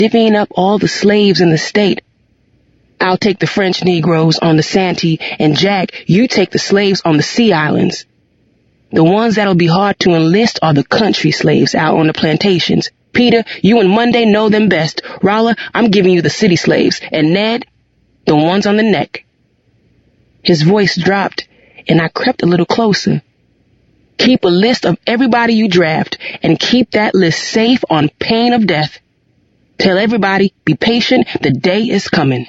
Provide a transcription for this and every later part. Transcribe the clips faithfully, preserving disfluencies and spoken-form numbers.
divvying up all the slaves in the state. I'll take the French Negroes on the Santee, and Jack, you take the slaves on the Sea Islands. The ones that'll be hard to enlist are the country slaves out on the plantations. Peter, you and Monday know them best. Rolla, I'm giving you the city slaves. And Ned, the ones on the neck. His voice dropped, and I crept a little closer. Keep a list of everybody you draft, and keep that list safe on pain of death. Tell everybody, be patient, the day is coming.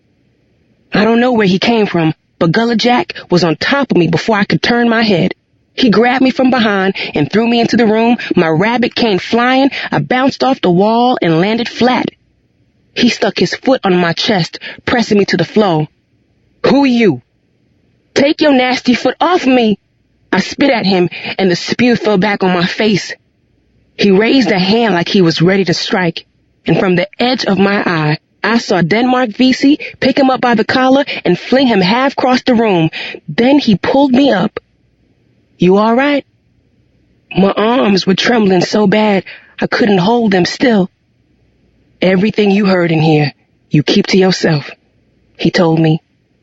I don't know where he came from, but Gullah Jack was on top of me before I could turn my head. He grabbed me from behind and threw me into the room. My rabbit came flying. I bounced off the wall and landed flat. He stuck his foot on my chest, pressing me to the floor. Who are you? Take your nasty foot off me. I spit at him, and the spew fell back on my face. He raised a hand like he was ready to strike, and from the edge of my eye, I saw Denmark Vesey pick him up by the collar and fling him half across the room. Then he pulled me up. You all right? My arms were trembling so bad I couldn't hold them still. Everything you heard in here, you keep to yourself, he told me.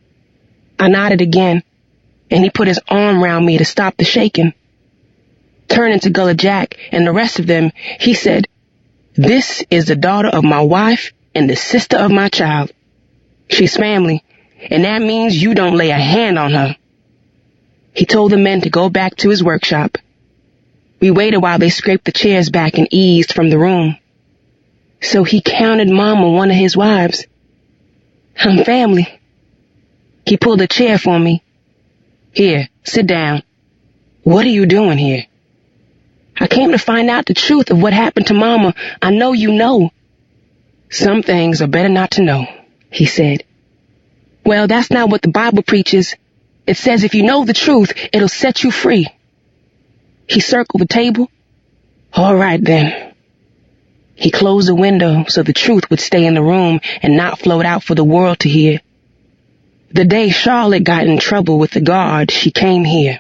I nodded again, and he put his arm round me to stop the shaking. Turning to Gullah Jack and the rest of them, he said, This is the daughter of my wife and the sister of my child. She's family, and that means you don't lay a hand on her. He told the men to go back to his workshop. We waited while they scraped the chairs back and eased from the room. So he counted Mama one of his wives. I'm family. He pulled a chair for me. Here, sit down. What are you doing here? I came to find out the truth of what happened to Mama. I know you know. Some things are better not to know, he said. Well, that's not what the Bible preaches. It says if you know the truth, it'll set you free. He circled the table. All right, then. He closed the window so the truth would stay in the room and not float out for the world to hear. The day Charlotte got in trouble with the guard, she came here.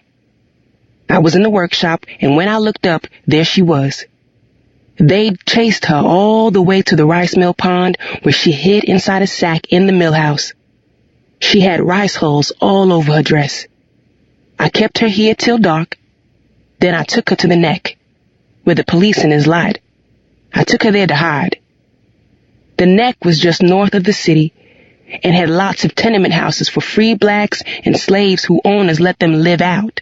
I was in the workshop, and when I looked up, there she was. They'd chased her all the way to the rice mill pond, where she hid inside a sack in the mill house. She had rice hulls all over her dress. I kept her here till dark. Then I took her to the neck, where the policeman is lied. I took her there to hide. The neck was just north of the city, and had lots of tenement houses for free blacks and slaves who owners let them live out.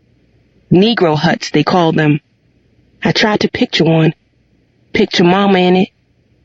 Negro huts, they called them. I tried to picture one, picture Mama in it.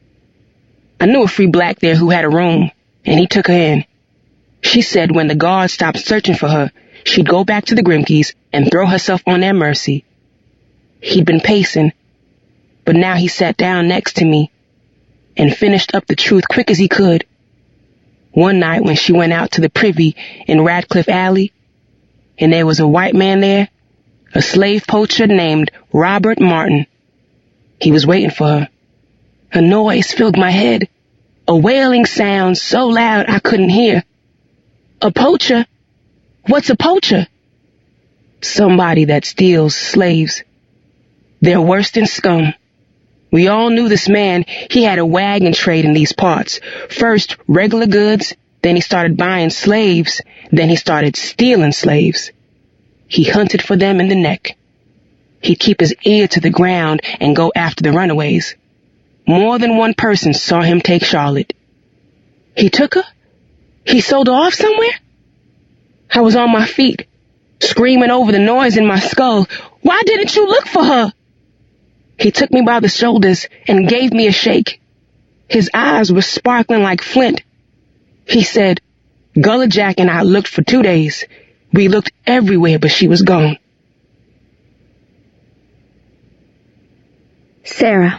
I knew a free black there who had a room, and he took her in. She said when the guards stopped searching for her, she'd go back to the Grimkeys and throw herself on their mercy. He'd been pacing, but now he sat down next to me and finished up the truth quick as he could. One night when she went out to the privy in Radcliffe Alley, and there was a white man there, a slave poacher named Robert Martin. He was waiting for her. A noise filled my head, a wailing sound so loud I couldn't hear. A poacher? What's a poacher? Somebody that steals slaves. They're worse than scum. We all knew this man. He had a wagon trade in these parts. First, regular goods, then he started buying slaves, then he started stealing slaves. He hunted for them in the neck. He'd keep his ear to the ground and go after the runaways. More than one person saw him take Charlotte. He took her? He sold her off somewhere? I was on my feet, screaming over the noise in my skull. Why didn't you look for her? He took me by the shoulders and gave me a shake. His eyes were sparkling like flint. He said, Gullah Jack and I looked for two days. We looked everywhere, but she was gone. Sarah.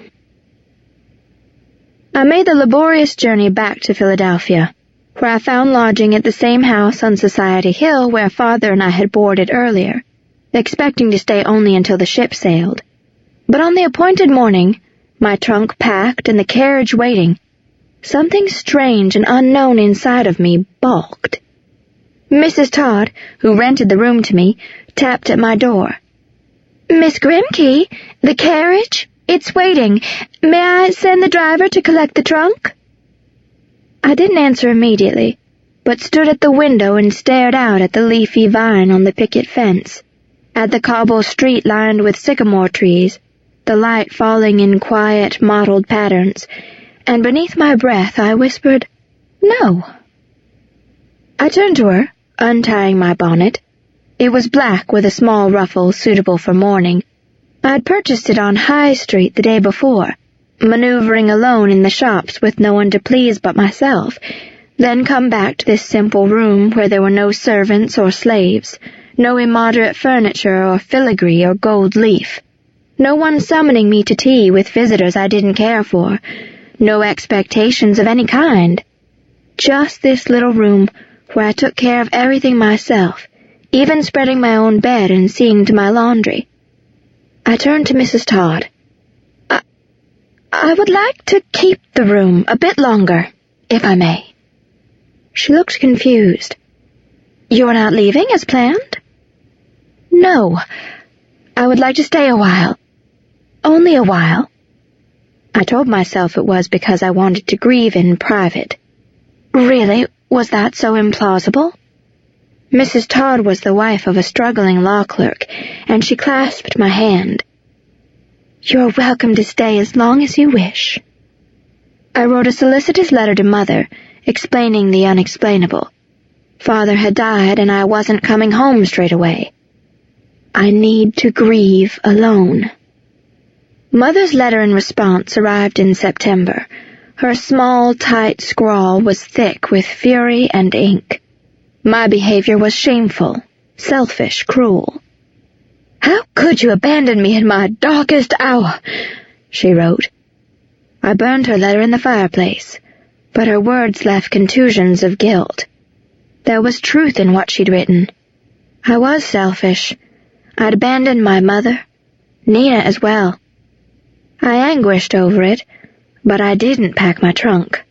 I made the laborious journey back to Philadelphia, where I found lodging at the same house on Society Hill where Father and I had boarded earlier, expecting to stay only until the ship sailed. But on the appointed morning, my trunk packed and the carriage waiting, something strange and unknown inside of me balked. Missus Todd, who rented the room to me, tapped at my door. Miss Grimke, the carriage? It's waiting. May I send the driver to collect the trunk?" I didn't answer immediately, but stood at the window and stared out at the leafy vine on the picket fence, at the cobble street lined with sycamore trees, the light falling in quiet, mottled patterns, and beneath my breath I whispered, "No." I turned to her, untying my bonnet. It was black with a small ruffle suitable for morning. I had purchased it on High Street the day before, maneuvering alone in the shops with no one to please but myself, then come back to this simple room where there were no servants or slaves, no immoderate furniture or filigree or gold leaf, no one summoning me to tea with visitors I didn't care for, no expectations of any kind. Just this little room where I took care of everything myself, even spreading my own bed and seeing to my laundry. I turned to Missus Todd. I, I would like to keep the room a bit longer, if I may." She looked confused. "You're not leaving as planned?" "No. I would like to stay a while. Only a while." I told myself it was because I wanted to grieve in private. Really, was that so implausible? Missus Todd was the wife of a struggling law clerk, and she clasped my hand. "You're welcome to stay as long as you wish." I wrote a solicitous letter to Mother, explaining the unexplainable. Father had died, and I wasn't coming home straight away. I need to grieve alone. Mother's letter in response arrived in September. Her small, tight scrawl was thick with fury and ink. My behavior was shameful, selfish, cruel. "How could you abandon me in my darkest hour?" she wrote. I burned her letter in the fireplace, but her words left contusions of guilt. There was truth in what she'd written. I was selfish. I'd abandoned my mother, Nina as well. I anguished over it, but I didn't pack my trunk.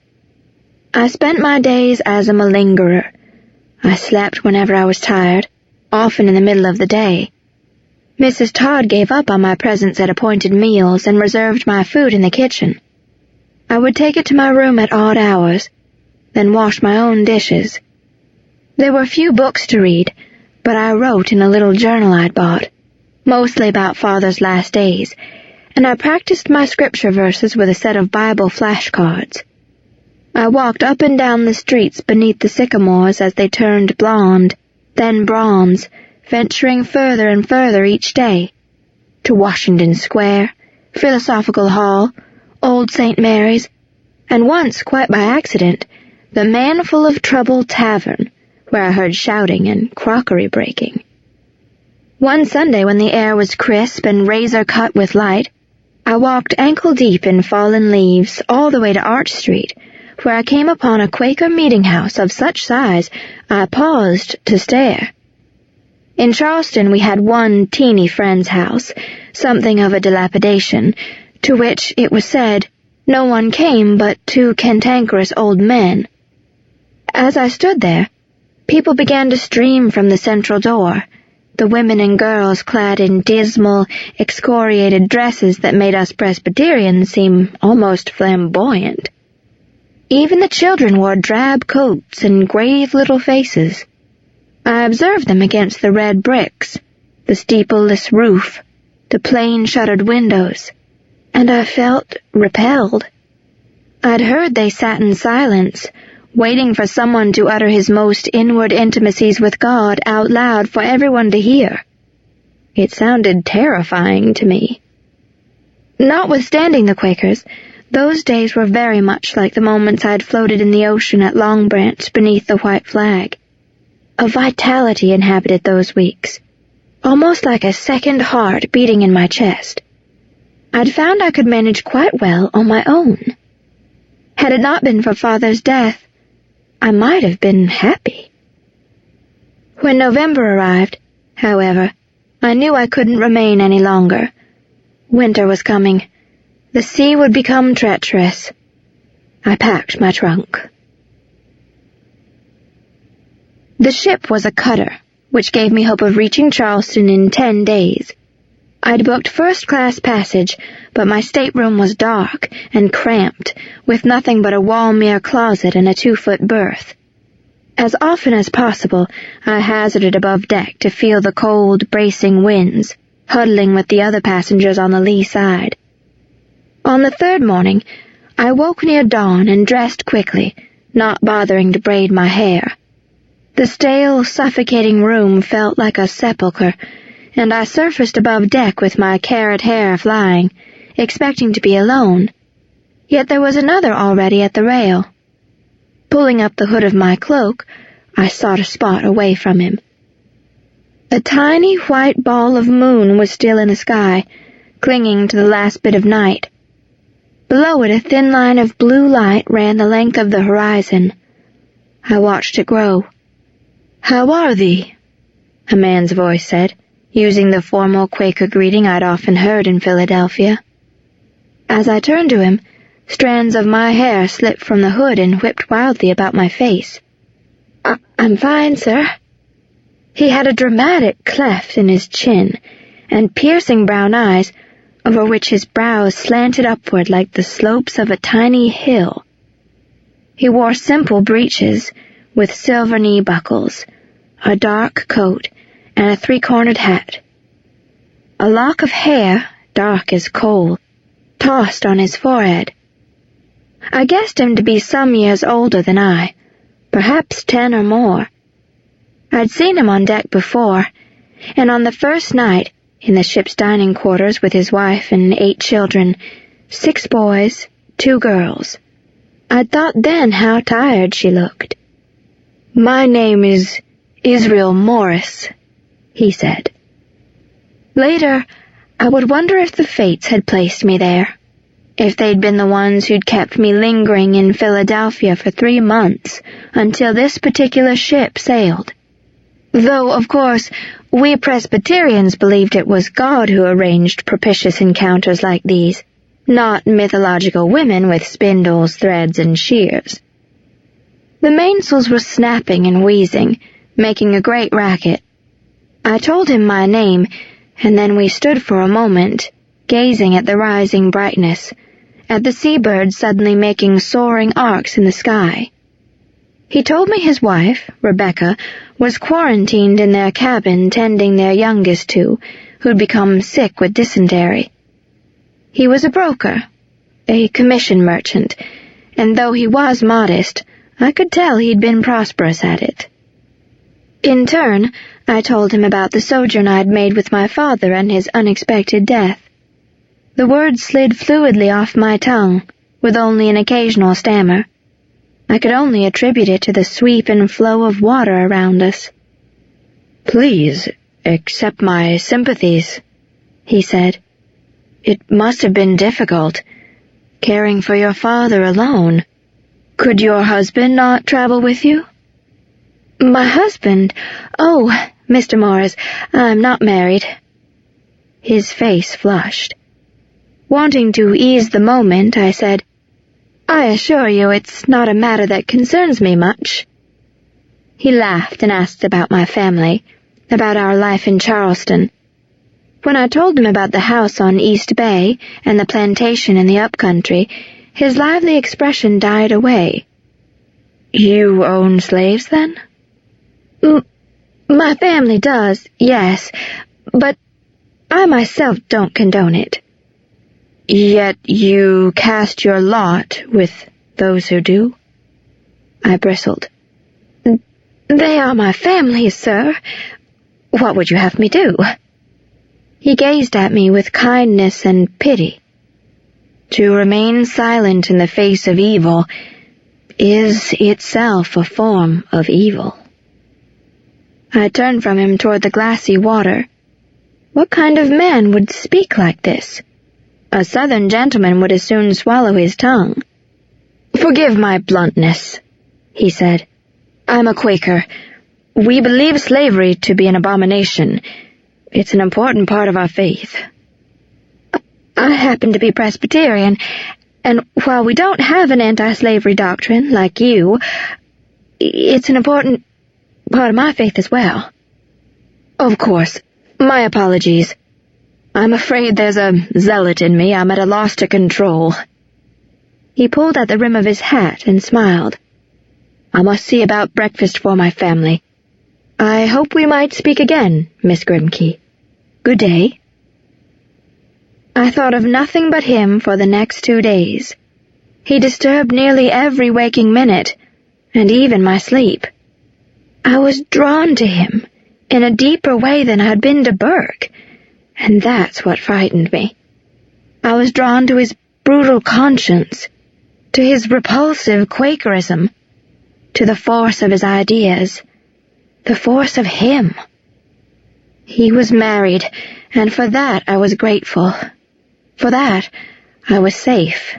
I spent my days as a malingerer. I slept whenever I was tired, often in the middle of the day. Missus Todd gave up on my presence at appointed meals and reserved my food in the kitchen. I would take it to my room at odd hours, then wash my own dishes. There were few books to read, but I wrote in a little journal I'd bought, mostly about Father's last days, and I practiced my scripture verses with a set of Bible flashcards. I walked up and down the streets beneath the sycamores as they turned blonde, then bronze, venturing further and further each day, to Washington Square, Philosophical Hall, Old Saint Mary's, and once, quite by accident, the Man Full of Trouble Tavern, where I heard shouting and crockery breaking. One Sunday when the air was crisp and razor-cut with light, I walked ankle-deep in fallen leaves all the way to Arch Street, where I came upon a Quaker meeting house of such size I paused to stare. In Charleston we had one teeny friend's house, something of a dilapidation, to which, it was said, no one came but two cantankerous old men. As I stood there, people began to stream from the central door, the women and girls clad in dismal, excoriated dresses that made us Presbyterians seem almost flamboyant. Even the children wore drab coats and grave little faces. I observed them against the red bricks, the steepleless roof, the plain shuttered windows, and I felt repelled. I'd heard they sat in silence, waiting for someone to utter his most inward intimacies with God out loud for everyone to hear. It sounded terrifying to me. Notwithstanding the Quakers, those days were very much like the moments I'd floated in the ocean at Long Branch beneath the white flag. A vitality inhabited those weeks, almost like a second heart beating in my chest. I'd found I could manage quite well on my own. Had it not been for Father's death, I might have been happy. When November arrived, however, I knew I couldn't remain any longer. Winter was coming. The sea would become treacherous. I packed my trunk. The ship was a cutter, which gave me hope of reaching Charleston in ten days. I'd booked first-class passage, but my stateroom was dark and cramped, with nothing but a wall-mirror closet and a two-foot berth. As often as possible, I hazarded above deck to feel the cold, bracing winds, huddling with the other passengers on the lee side. On the third morning, I woke near dawn and dressed quickly, not bothering to braid my hair. The stale, suffocating room felt like a sepulchre, and I surfaced above deck with my carrot hair flying, expecting to be alone. Yet there was another already at the rail. Pulling up the hood of my cloak, I sought a spot away from him. A tiny white ball of moon was still in the sky, clinging to the last bit of night. Below it a thin line of blue light ran the length of the horizon. I watched it grow. "How are thee?" a man's voice said, using the formal Quaker greeting I'd often heard in Philadelphia. As I turned to him, strands of my hair slipped from the hood and whipped wildly about my face. I- I'm fine, sir." He had a dramatic cleft in his chin, and piercing brown eyes, over which his brows slanted upward like the slopes of a tiny hill. He wore simple breeches with silver knee buckles, a dark coat, and a three-cornered hat. A lock of hair, dark as coal, tossed on his forehead. I guessed him to be some years older than I, perhaps ten or more. I'd seen him on deck before, and on the first night, in the ship's dining quarters with his wife and eight children, six boys, two girls. I'd thought then how tired she looked. "My name is Israel Morris," he said. Later, I would wonder if the fates had placed me there, if they'd been the ones who'd kept me lingering in Philadelphia for three months until this particular ship sailed. Though, of course, we Presbyterians believed it was God who arranged propitious encounters like these, not mythological women with spindles, threads, and shears. The mainsails were snapping and wheezing, making a great racket. I told him my name, and then we stood for a moment, gazing at the rising brightness, at the seabirds suddenly making soaring arcs in the sky. He told me his wife, Rebecca, was quarantined in their cabin tending their youngest two, who'd become sick with dysentery. He was a broker, a commission merchant, and though he was modest, I could tell he'd been prosperous at it. In turn, I told him about the sojourn I'd made with my father and his unexpected death. The words slid fluidly off my tongue, with only an occasional stammer. I could only attribute it to the sweep and flow of water around us. "Please, accept my sympathies," he said. "It must have been difficult, caring for your father alone. Could your husband not travel with you?" "My husband? Oh, Mister Morris, I'm not married." His face flushed. Wanting to ease the moment, I said, "I assure you it's not a matter that concerns me much." He laughed and asked about my family, about our life in Charleston. When I told him about the house on East Bay and the plantation in the upcountry, his lively expression died away. "You own slaves, then?" M- my family does, yes, but I myself don't condone it." "Yet you cast your lot with those who do?" I bristled. "They are my family, sir. What would you have me do?" He gazed at me with kindness and pity. To remain silent in the face of evil is itself a form of evil. I turned from him toward the glassy water. What kind of man would speak like this? A Southern gentleman would as soon swallow his tongue. "Forgive my bluntness," he said. "I'm a Quaker. We believe slavery to be an abomination. It's an important part of our faith." "I happen to be Presbyterian, and while we don't have an anti-slavery doctrine like you, it's an important part of my faith as well." "Of course. My apologies. I'm afraid there's a zealot in me I'm at a loss to control." He pulled at the rim of his hat and smiled. "I must see about breakfast for my family. I hope we might speak again, Miss Grimke. Good day." I thought of nothing but him for the next two days. He disturbed nearly every waking minute, and even my sleep. I was drawn to him in a deeper way than I'd been to Burke, and that's what frightened me. I was drawn to his brutal conscience, to his repulsive Quakerism, to the force of his ideas, the force of him. He was married, and for that I was grateful. For that, I was safe.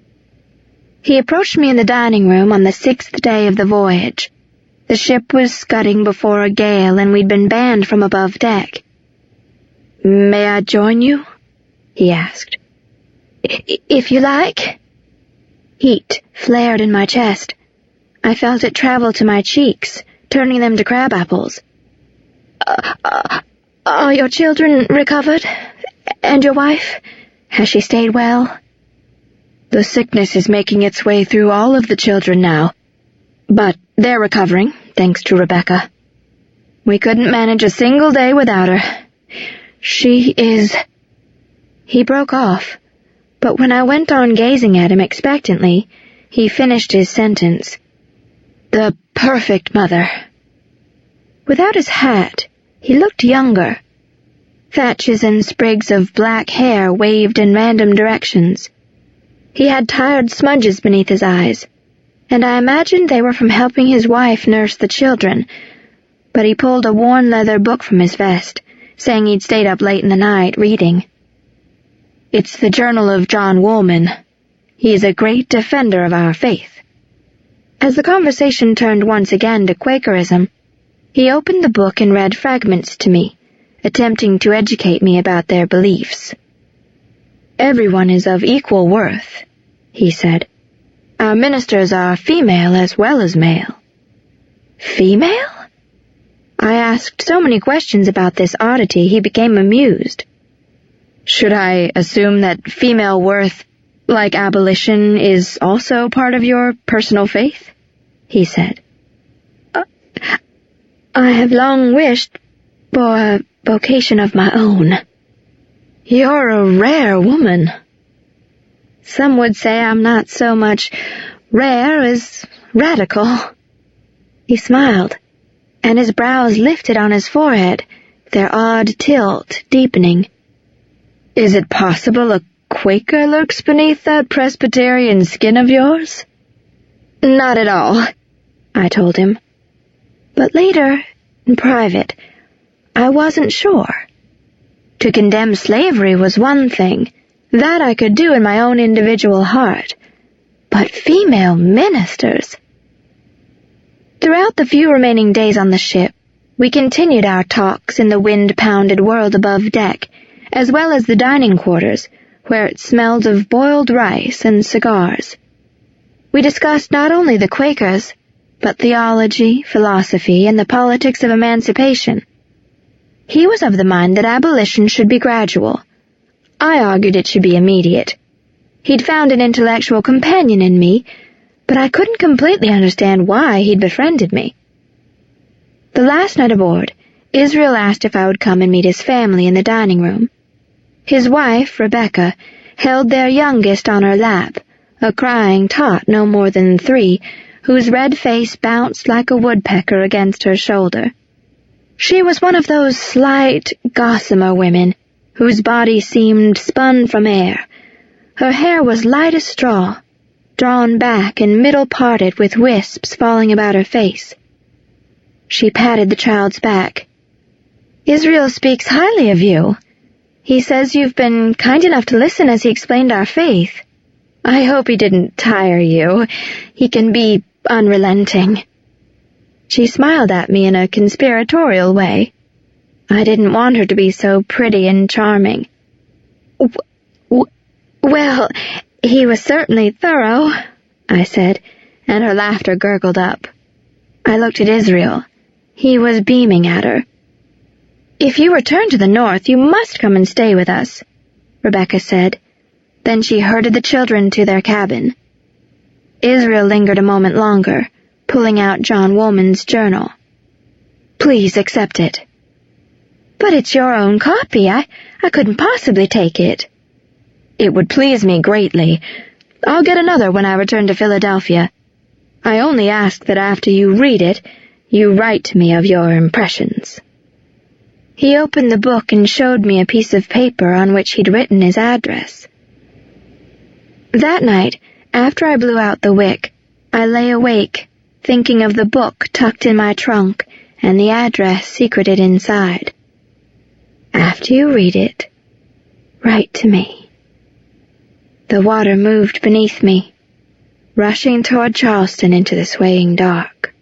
He approached me in the dining room on the sixth day of the voyage. The ship was scudding before a gale, and we'd been banned from above deck. "May I join you?" he asked. I- if you like." Heat flared in my chest. I felt it travel to my cheeks, turning them to crab apples. Uh, uh, "Are your children recovered? And your wife? Has she stayed well?" "The sickness is making its way through all of the children now, but they're recovering, thanks to Rebecca. We couldn't manage a single day without her. She is—" He broke off, but when I went on gazing at him expectantly, he finished his sentence. "The perfect mother." Without his hat, he looked younger. Thatches and sprigs of black hair waved in random directions. He had tired smudges beneath his eyes, and I imagined they were from helping his wife nurse the children, but he pulled a worn leather book from his vest, saying he'd stayed up late in the night reading. "It's the Journal of John Woolman. He is a great defender of our faith." As the conversation turned once again to Quakerism, he opened the book and read fragments to me, attempting to educate me about their beliefs. "Everyone is of equal worth," he said. "Our ministers are female as well as male." "Female?" I asked so many questions about this oddity he became amused. "Should I assume that female worth, like abolition, is also part of your personal faith?" he said. Uh, I have long wished for a vocation of my own." "You're a rare woman." "Some would say I'm not so much rare as radical." He smiled, and his brows lifted on his forehead, their odd tilt deepening. "Is it possible a Quaker lurks beneath that Presbyterian skin of yours?" "Not at all," I told him. But later, in private, I wasn't sure. To condemn slavery was one thing. That I could do in my own individual heart. But female ministers— Throughout the few remaining days on the ship, we continued our talks in the wind-pounded world above deck, as well as the dining quarters, where it smelled of boiled rice and cigars. We discussed not only the Quakers, but theology, philosophy, and the politics of emancipation. He was of the mind that abolition should be gradual. I argued it should be immediate. He'd found an intellectual companion in me, but I couldn't completely understand why he'd befriended me. The last night aboard, Israel asked if I would come and meet his family in the dining room. His wife, Rebecca, held their youngest on her lap, a crying tot no more than three, whose red face bounced like a woodpecker against her shoulder. She was one of those slight, gossamer women whose body seemed spun from air. Her hair was light as straw, drawn back and middle-parted with wisps falling about her face. She patted the child's back. "Israel speaks highly of you. He says you've been kind enough to listen as he explained our faith. I hope he didn't tire you. He can be unrelenting." She smiled at me in a conspiratorial way. I didn't want her to be so pretty and charming. W- w- well, he was certainly thorough, I said, and her laughter gurgled up. I looked at Israel. He was beaming at her. "If you return to the north, you must come and stay with us," Rebecca said. Then she herded the children to their cabin. Israel lingered a moment longer, pulling out John Woolman's journal. "Please accept it." "But it's your own copy. I, I couldn't possibly take it." "It would please me greatly. I'll get another when I return to Philadelphia. I only ask that after you read it, you write to me of your impressions." He opened the book and showed me a piece of paper on which he'd written his address. That night, after I blew out the wick, I lay awake, thinking of the book tucked in my trunk and the address secreted inside. "After you read it, write to me." The water moved beneath me, rushing toward Charleston into the swaying dark.